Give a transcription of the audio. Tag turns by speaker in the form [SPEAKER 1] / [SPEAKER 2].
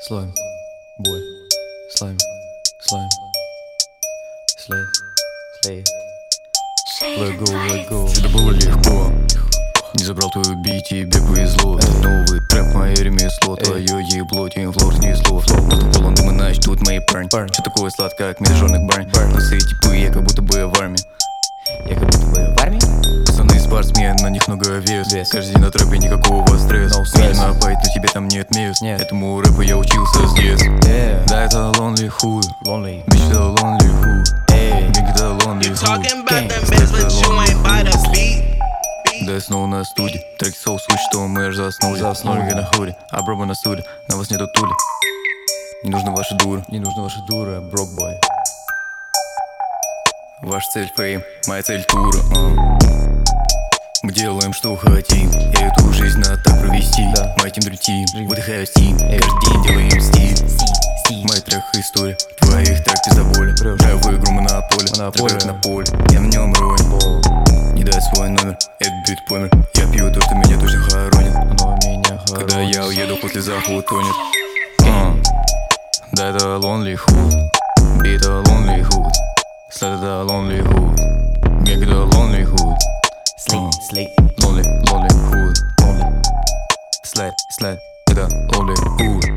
[SPEAKER 1] Slime, boy, slime, slime, slay, slay. Let go, let go.
[SPEAKER 2] Всегда было легко. Не забрал твою бить, тебе повезло. Это новый трэп, мое ремесло. Твое ебло, тем флор снесло. Воздух полон дыма, ночь, тут мои парни. Что такое сладкое, как межжёрных барни. Лысые типы, я как будто бы в армии.
[SPEAKER 1] Я как будто бы в армии.
[SPEAKER 2] Пацаны спортсмен, на них много вес. Каждый день на трэпе, никакого стресса. Видно пайт, но тебе там нет мест. Этому рэпу я учился с детства. Да, это lonely hood. Bitch, это lonely hood. Gang, это lonely hood. Да, я снова на студии. Треки соус, слышь, что мы аж заснули. Ноги на хуре, а броба на стуле. На вас нету тули. Не нужны ваши дуры.
[SPEAKER 1] Не нужна ваша дура, брокбой.
[SPEAKER 2] Ваша цель фейм, моя цель тура. Мы делаем, что хотим. Я эту жизнь надо так провести. Мой тим дрютим, выдыхаю стим. Каждый день делаем стиль. Мой трек история, твоих трек пиздоболи. Драйв в игру монополе, трек на поле. Я в нем роль. Не дай свой номер, этот бит помер. Я пью то, что меня точно хоронит.
[SPEAKER 1] Оно меня хоронит.
[SPEAKER 2] Когда я уеду, после захода тонет. Да, это lonely hood. Бит это lonely hood. Слэд это lonely hood. Гэг это lonely hood.
[SPEAKER 1] Slay,
[SPEAKER 2] Lonely hood. Sled, это lonely hood.